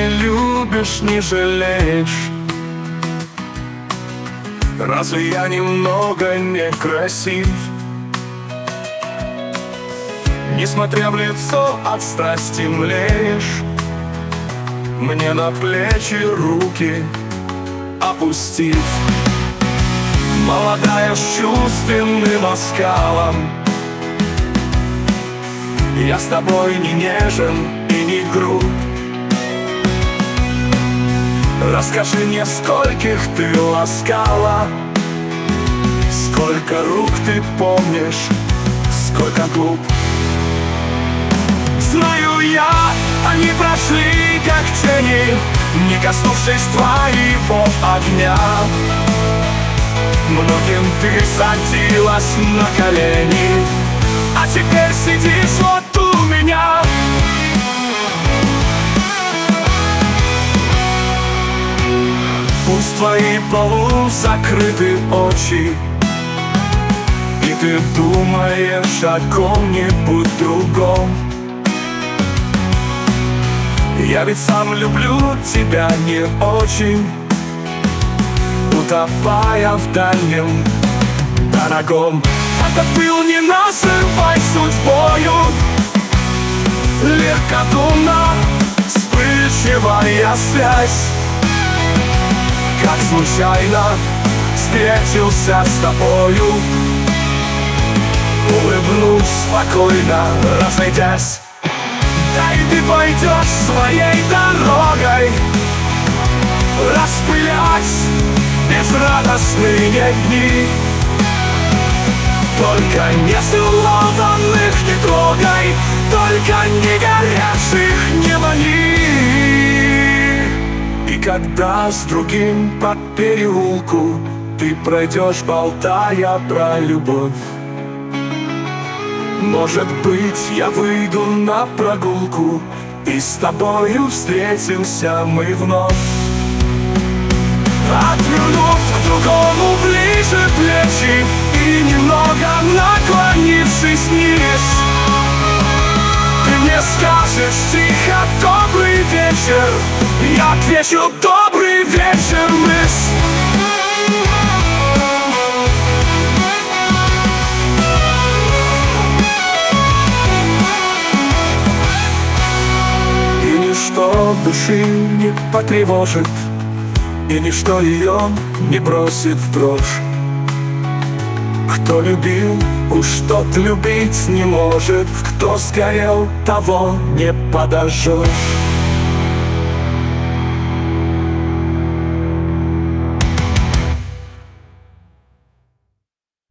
не любишь, не жалеешь? Разве я немного некрасив? Несмотря в лицо, от страсти млеешь. Мне на плечи руки опустив. Молодая с чувственным оскалом, я с тобой не нежен и не груб. Расскажи мне, скольких ты ласкала, сколько рук ты помнишь, сколько губ. Знаю я, они прошли как тени, не коснувшись твоего огня. Многим ты садилась на колени, а теперь сидишь вот у меня. Пусть твои полузакрыты очи, и ты думаешь о ком-нибудь другом. Я ведь сам люблю тебя не очень, утопая в дальнем дорогом. Этот пыл не называй судьбою, легкодумно вспыльчивая связь. Как случайно встретился с тобою, улыбнусь спокойно, разойдясь. Да и ты пойдешь своей дорогой, распылять безрадостные дни. Только нецелованных не трогай, только не горящих не мани. И когда с другим по переулку ты пройдешь, болтая про любовь, может быть, я выйду на прогулку, и с тобою встретимся мы вновь. Отвернув к другому ближе плечи и немного наклонившись вниз, ты мне скажешь тихо: добрый вечер. Я отвечу: добрый вечер, мисс. И ничто души не потревожит, и ничто ее не бросит в дрожь. Кто любил, уж тот любить не может, кто сгорел, того не подожжешь.